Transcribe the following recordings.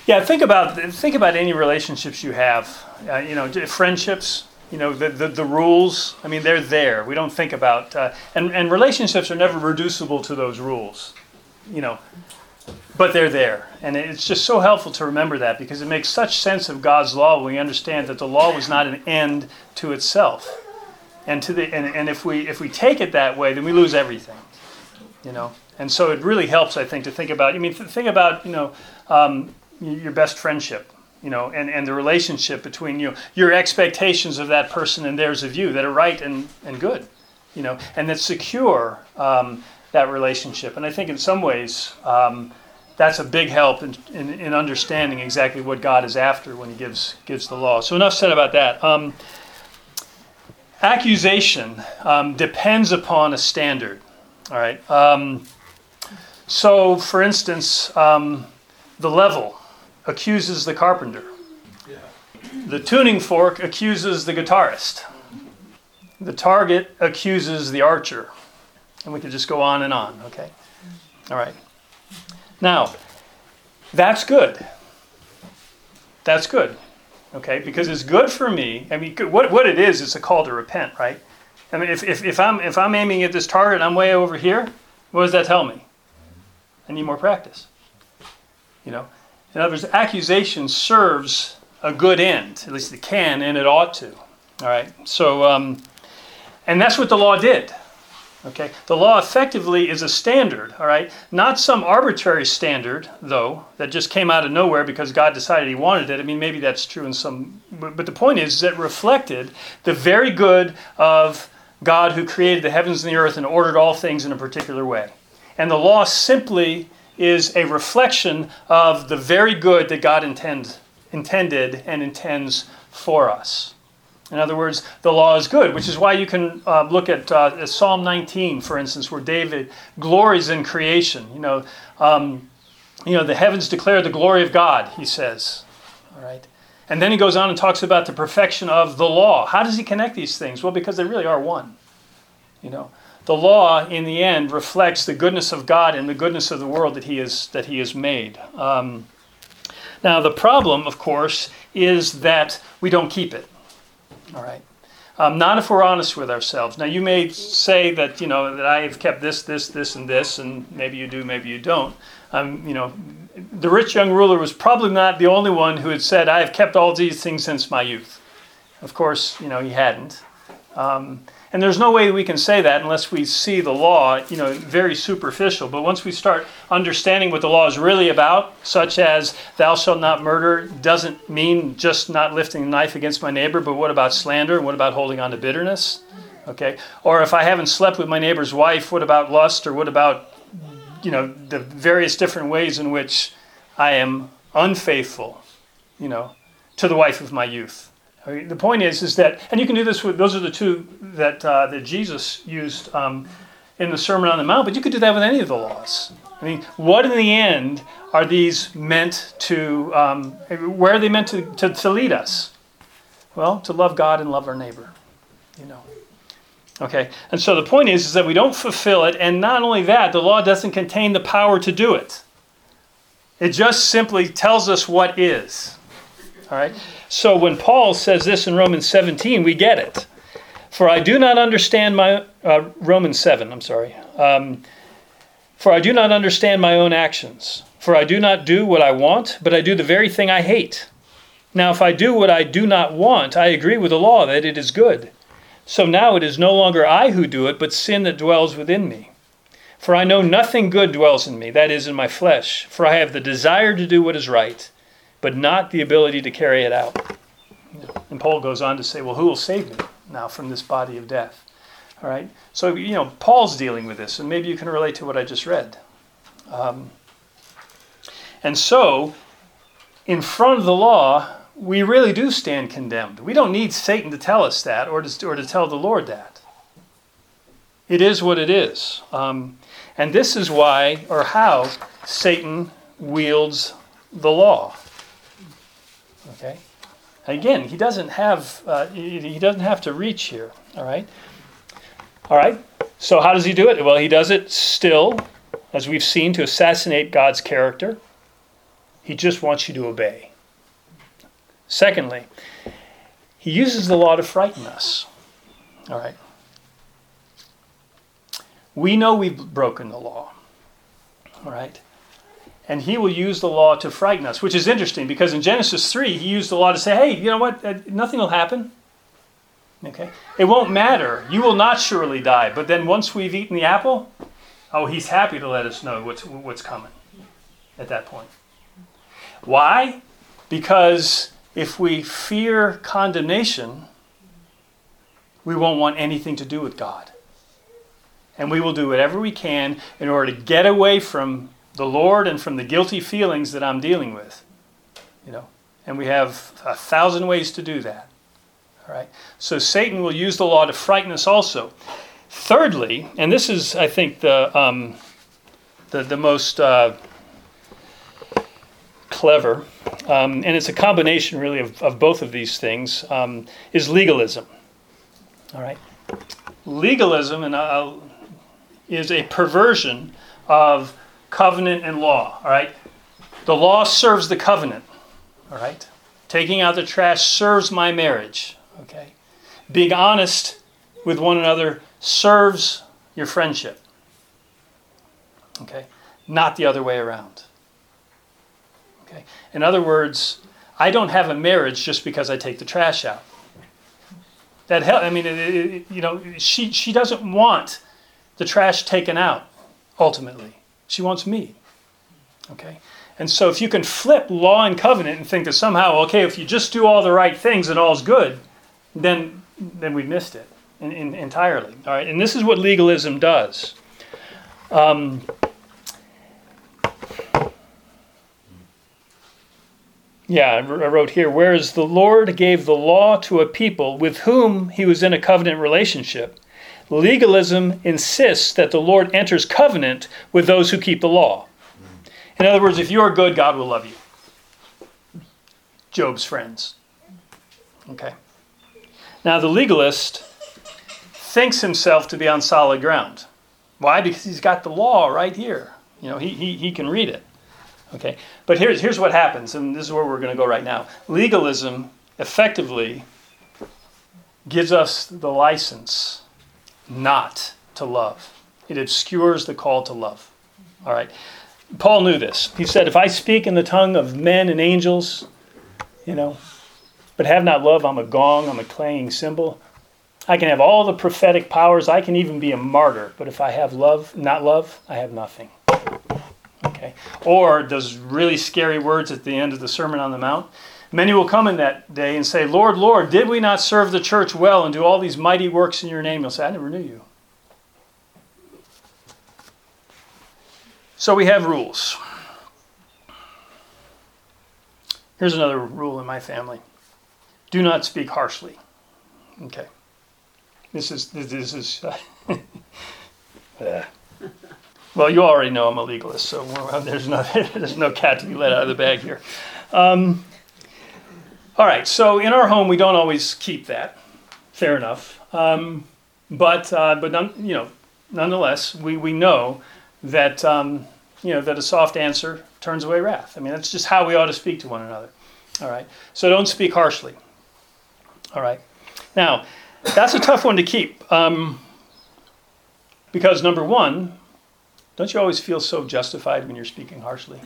Yeah, think about any relationships you have. Friendships. The rules. I mean, they're there. We don't think about and relationships are never reducible to those rules. But they're there, and it's just so helpful to remember that because it makes such sense of God's law when we understand that the law was not an end to itself, and if we take it that way, then we lose everything. And so it really helps, I think, to think about. Think about your best friendship, and the relationship between your expectations of that person and theirs of you that are right and good, and that secure that relationship. And I think in some ways that's a big help in understanding exactly what God is after when He gives the law. So enough said about that. Accusation depends upon a standard. All right. So, for instance, the level accuses the carpenter. Yeah. The tuning fork accuses the guitarist. The target accuses the archer. And we could just go on and on, okay? All right. Now, that's good. That's good, okay? Because it's good for me. I mean, what it is, it's a call to repent, right? I mean, if I'm aiming at this target and I'm way over here, what does that tell me? I need more practice. In other words, accusation serves a good end. At least it can, and it ought to. All right. So, and that's what the law did. Okay. The law effectively is a standard. All right. Not some arbitrary standard, though, that just came out of nowhere because God decided He wanted it. I mean, maybe that's true in some, but the point is that it reflected the very good of God who created the heavens and the earth and ordered all things in a particular way. And the law simply is a reflection of the very good that God intended and intends for us. In other words, the law is good, which is why you can look at Psalm 19, for instance, where David glories in creation. The heavens declare the glory of God, he says. All right. And then he goes on and talks about the perfection of the law. How does he connect these things? Well, because they really are one. The law, in the end, reflects the goodness of God and the goodness of the world that He has made. Now, the problem, of course, is that we don't keep it. All right. Not if we're honest with ourselves. Now, you may say that that I have kept this, and this, and maybe you do, maybe you don't. The rich young ruler was probably not the only one who had said, "I have kept all these things since my youth." Of course, he hadn't. And there's no way we can say that unless we see the law, very superficial. But once we start understanding what the law is really about, such as thou shalt not murder, doesn't mean just not lifting a knife against my neighbor, but what about slander? What about holding on to bitterness? Okay. Or if I haven't slept with my neighbor's wife, what about lust? Or what about, the various different ways in which I am unfaithful, to the wife of my youth? The point is that, and you can do this with, those are the two that Jesus used in the Sermon on the Mount, but you could do that with any of the laws. I mean, what in the end are these meant to, where are they meant to lead us? Well, to love God and love our neighbor, Okay, and so the point is that we don't fulfill it, and not only that, the law doesn't contain the power to do it. It just simply tells us what is. All right? So when Paul says this in Romans 17, we get it. For I do not understand Romans 7, I'm sorry. For I do not understand my own actions. For I do not do what I want, but I do the very thing I hate. Now if I do what I do not want, I agree with the law that it is good. So now it is no longer I who do it, but sin that dwells within me. For I know nothing good dwells in me, that is, in my flesh. For I have the desire to do what is right, but not the ability to carry it out. And Paul goes on to say, well, who will save me now from this body of death? All right. So, Paul's dealing with this, and maybe you can relate to what I just read. And so, in front of the law, we really do stand condemned. We don't need Satan to tell us that or to tell the Lord that. It is what it is. And this is why or how Satan wields the law. Okay? Again, he doesn't have to reach here. All right? All right? So how does he do it? Well, he does it still, as we've seen, to assassinate God's character. He just wants you to obey. Secondly, he uses the law to frighten us. All right. We know we've broken the law. All right. And he will use the law to frighten us, which is interesting because in Genesis 3, he used the law to say, hey, you know what? Nothing will happen. Okay. It won't matter. You will not surely die. But then once we've eaten the apple, he's happy to let us know what's coming at that point. Why? Because if we fear condemnation, we won't want anything to do with God. And we will do whatever we can in order to get away from the Lord and from the guilty feelings that I'm dealing with. And we have 1,000 ways to do that. All right. So Satan will use the law to frighten us also. Thirdly, and this is, I think, the most clever, and it's a combination really of both of these things, is legalism. All right. Legalism is a perversion of covenant and law. All right. The law serves the covenant. All right. Taking out the trash serves my marriage. Okay. Being honest with one another serves your friendship. Okay. Not the other way around. Okay. In other words, I don't have a marriage just because I take the trash out. That she doesn't want the trash taken out. Ultimately, she wants me. Okay. And so, if you can flip law and covenant and think that somehow, okay, if you just do all the right things and all's good, then we missed it entirely. All right. And this is what legalism does. I wrote here, whereas the Lord gave the law to a people with whom he was in a covenant relationship, legalism insists that the Lord enters covenant with those who keep the law. In other words, if you are good, God will love you. Job's friends. Okay. Now, the legalist thinks himself to be on solid ground. Why? Because he's got the law right here. He can read it. Okay, but here's what happens, and this is where we're going to go right now. Legalism effectively gives us the license not to love. It obscures the call to love. All right. Paul knew this. He said, if I speak in the tongue of men and angels, but have not love, I'm a gong, I'm a clanging cymbal. I can have all the prophetic powers. I can even be a martyr. But if I have not love, I have nothing. Okay. Or those really scary words at the end of the Sermon on the Mount. Many will come in that day and say, Lord, Lord, did we not serve the church well and do all these mighty works in your name? You'll say, I never knew you. So we have rules. Here's another rule in my family. Do not speak harshly. Okay. This is well, you already know I'm a legalist, so there's no cat to be let out of the bag here. All right, so in our home we don't always keep that. Fair enough. But nonetheless, we know that that a soft answer turns away wrath. I mean, that's just how we ought to speak to one another. All right. So don't speak harshly. All right. Now, that's a tough one to keep because number one, don't you always feel so justified when you're speaking harshly?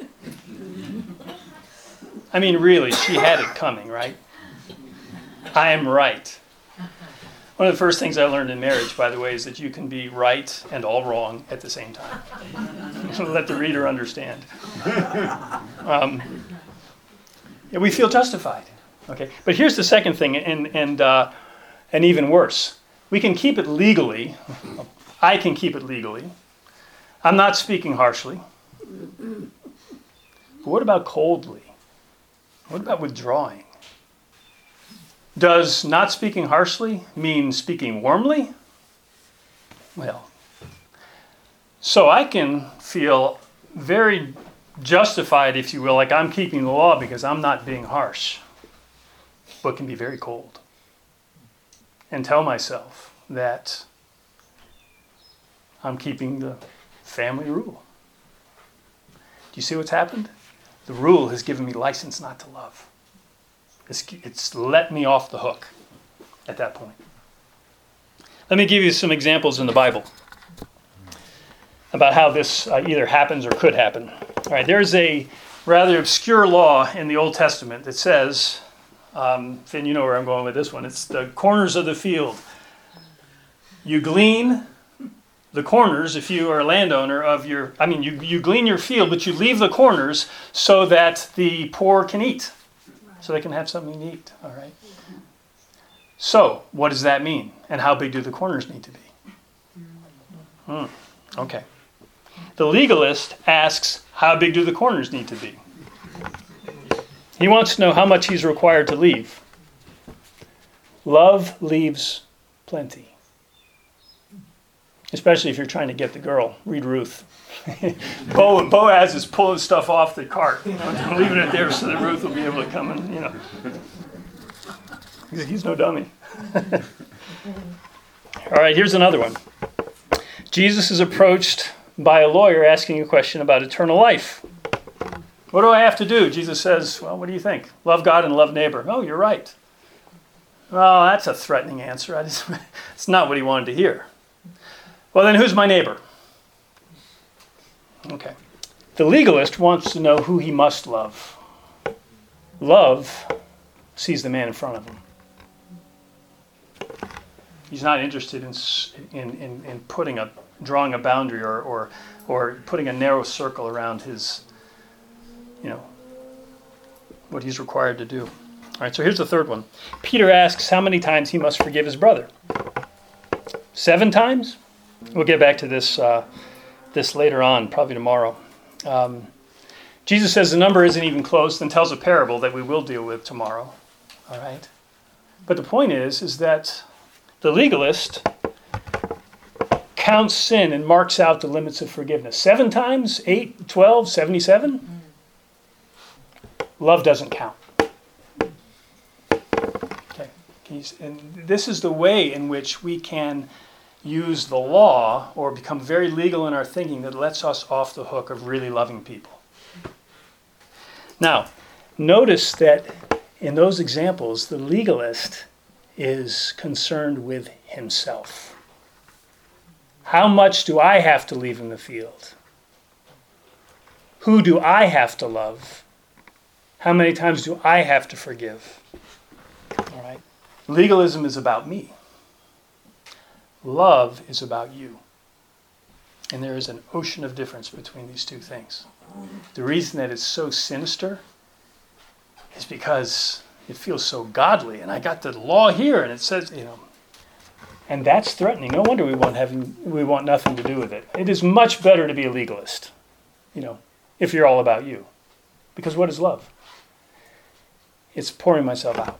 I mean, really, she had it coming, right? I am right. One of the first things I learned in marriage, by the way, is that you can be right and all wrong at the same time. Let the reader understand. We feel justified. Okay, but here's the second thing, and even worse. We can keep it legally. I can keep it legally. I'm not speaking harshly. But what about coldly? What about withdrawing? Does not speaking harshly mean speaking warmly? Well, so I can feel very justified, if you will, like I'm keeping the law because I'm not being harsh, but can be very cold. And tell myself that I'm keeping the family rule. Do you see what's happened? The rule has given me license not to love. It's let me off the hook at that point. Let me give you some examples in the Bible about how this either happens or could happen. All right, there's a rather obscure law in the Old Testament that says, Finn, you know where I'm going with this one. It's the corners of the field. You glean the corners if you are a landowner of your, you glean your field, but you leave the corners so that the poor can eat, so they can have something to eat, all right? So, what does that mean? And how big do the corners need to be? Okay. The legalist asks, how big do the corners need to be? He wants to know how much he's required to leave. Love leaves plenty. Especially if you're trying to get the girl. Read Ruth. Boaz is pulling stuff off the cart, and leaving it there so that Ruth will be able to come and, He's no dummy. All right, here's another one. Jesus is approached by a lawyer asking a question about eternal life. What do I have to do? Jesus says, well, what do you think? Love God and love neighbor. Oh, you're right. Well, that's a threatening answer. It's not what he wanted to hear. Well, then who's my neighbor? Okay. The legalist wants to know who he must love. Love sees the man in front of him. He's not interested in drawing a boundary or putting a narrow circle around his, what he's required to do. All right, so here's the third one. Peter asks how many times he must forgive his brother. 7 times? We'll get back to this later on, probably tomorrow. Jesus says the number isn't even close, then tells a parable that we will deal with tomorrow. All right? But the point is that the legalist counts sin and marks out the limits of forgiveness. 7 times, 8, 12, 77? Love doesn't count. Okay. And this is the way in which we can use the law or become very legal in our thinking that lets us off the hook of really loving people. Now, notice that in those examples, the legalist is concerned with himself. How much do I have to leave in the field? Who do I have to love? How many times do I have to forgive? All right. Legalism is about me. Love is about you. And there is an ocean of difference between these two things. The reason that it's so sinister is because it feels so godly. And I got the law here and it says, and that's threatening. No wonder we want nothing to do with it. It is much better to be a legalist, if you're all about you. Because what is love? It's pouring myself out.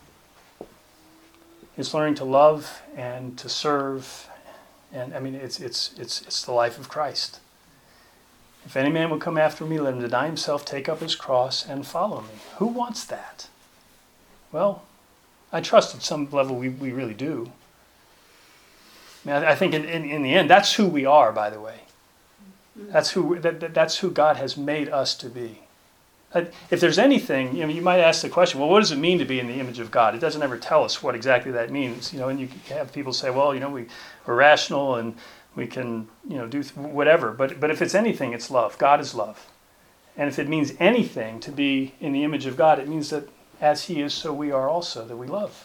It's learning to love and to serve, and it's the life of Christ. If any man would come after me, let him deny himself, take up his cross, and follow me. Who wants that? Well, I trust at some level we really do. I think in the end, that's who we are. By the way, that's who God has made us to be. If there's anything, you might ask the question, well, what does it mean to be in the image of God? It doesn't ever tell us what exactly that means. And you have people say, well, we're rational and we can, do whatever. But if it's anything, it's love. God is love. And if it means anything to be in the image of God, it means that as He is, so we are also, that we love.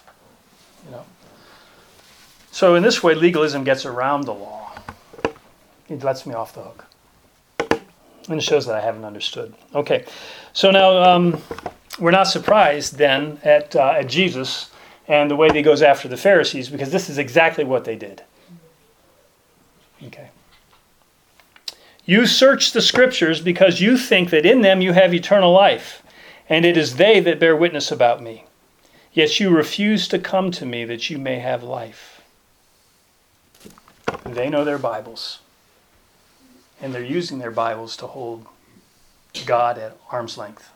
So in this way, legalism gets around the law. It lets me off the hook. And it shows that I haven't understood. Okay, so now we're not surprised then at Jesus and the way that He goes after the Pharisees, because this is exactly what they did. Okay. You search the Scriptures because you think that in them you have eternal life, and it is they that bear witness about me. Yet you refuse to come to me that you may have life. They know their Bibles. And they're using their Bibles to hold God at arm's length.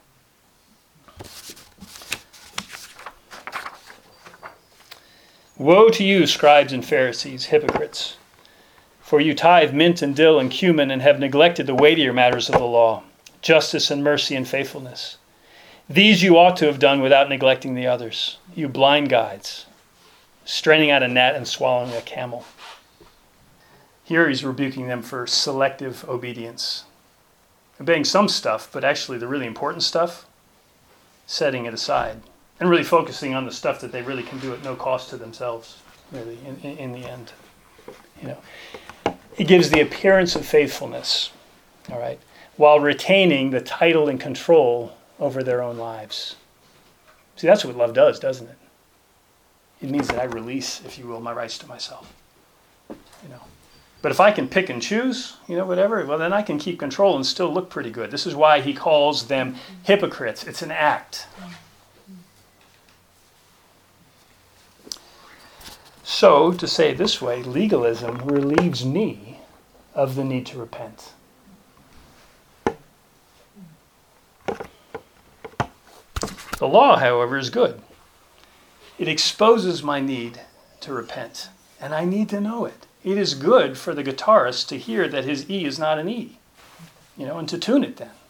Woe to you, scribes and Pharisees, hypocrites! For you tithe mint and dill and cumin and have neglected the weightier matters of the law, justice and mercy and faithfulness. These you ought to have done without neglecting the others. You blind guides, straining out a gnat and swallowing a camel. Here he's rebuking them for selective obedience. Obeying some stuff, but actually the really important stuff, setting it aside. And really focusing on the stuff that they really can do at no cost to themselves, really, in the end. It gives the appearance of faithfulness, all right, while retaining the title and control over their own lives. See, that's what love does, doesn't it? It means that I release, if you will, my rights to myself. But if I can pick and choose, whatever, well, then I can keep control and still look pretty good. This is why he calls them hypocrites. It's an act. So, to say it this way, legalism relieves me of the need to repent. The law, however, is good. It exposes my need to repent, and I need to know it. It is good for the guitarist to hear that his E is not an E, and to tune it then,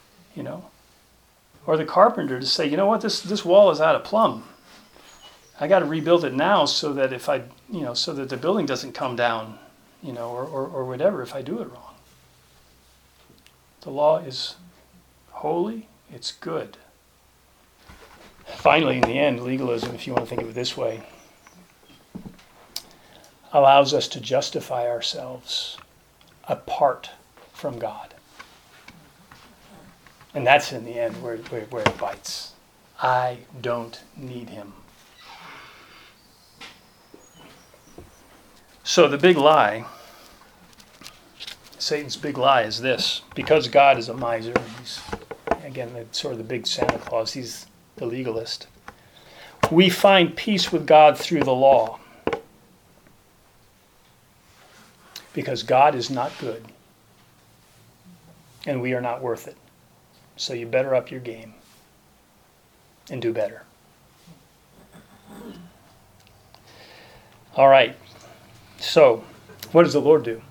Or the carpenter to say, you know what, this wall is out of plumb. I got to rebuild it now so that so that the building doesn't come down, or whatever if I do it wrong. The law is holy, it's good. Finally, in the end, legalism, if you want to think of it this way, allows us to justify ourselves apart from God. And that's in the end where it bites. I don't need him. So the big lie, Satan's big lie is this. Because God is a miser, he's, again, sort of the big Santa Claus, he's the legalist. We find peace with God through the law. Because God is not good. And we are not worth it. So you better up your game. And do better. All right. So, what does the Lord do?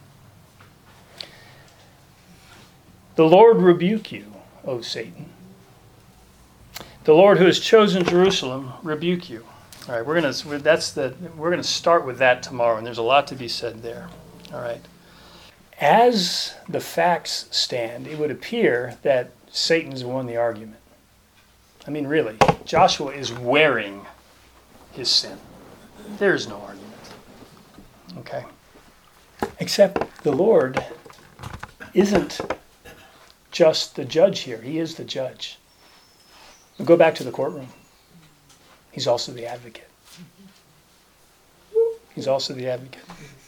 The Lord rebuke you, O Satan. The Lord who has chosen Jerusalem rebuke you. All right, we're going to start with that tomorrow, and there's a lot to be said there. All right. As the facts stand, it would appear that Satan's won the argument. I mean, really, Joshua is wearing his sin. There's no argument. Okay. Except the Lord isn't just the judge here. He is the judge. We'll go back to the courtroom. He's also the advocate. He's also the advocate.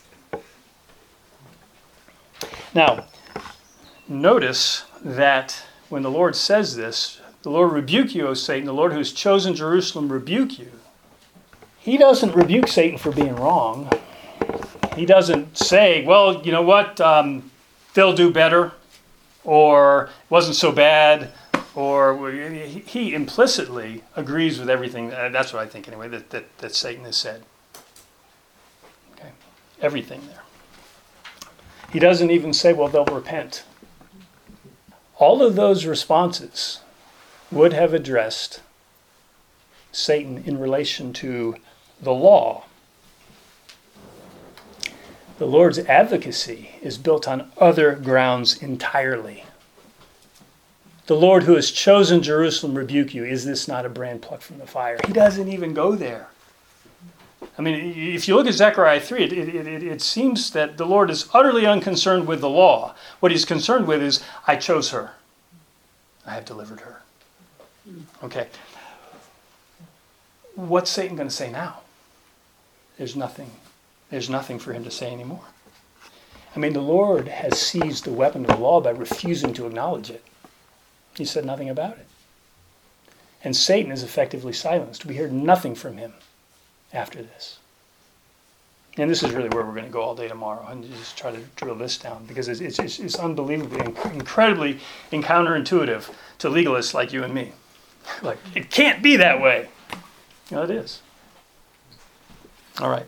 Now, notice that when the Lord says this, the Lord rebuke you, O Satan, the Lord who has chosen Jerusalem rebuke you. He doesn't rebuke Satan for being wrong. He doesn't say, well, you know what, they'll do better, or it wasn't so bad, or he implicitly agrees with everything. That's what I think anyway, that Satan has said. Okay, everything there. He doesn't even say, well, they'll repent. All of those responses would have addressed Satan in relation to the law. The Lord's advocacy is built on other grounds entirely. The Lord who has chosen Jerusalem rebuke you. Is this not a brand plucked from the fire? He doesn't even go there. I mean, if you look at Zechariah 3, it seems that the Lord is utterly unconcerned with the law. What he's concerned with is, I chose her. I have delivered her. Okay. What's Satan going to say now? There's nothing for him to say anymore. I mean, the Lord has seized the weapon of the law by refusing to acknowledge it. He said nothing about it. And Satan is effectively silenced. We hear nothing from him after this. And this is really where we're going to go all day tomorrow and just try to drill this down, because it's unbelievably, incredibly counterintuitive to legalists like you and me. Like, it can't be that way. It is. All right.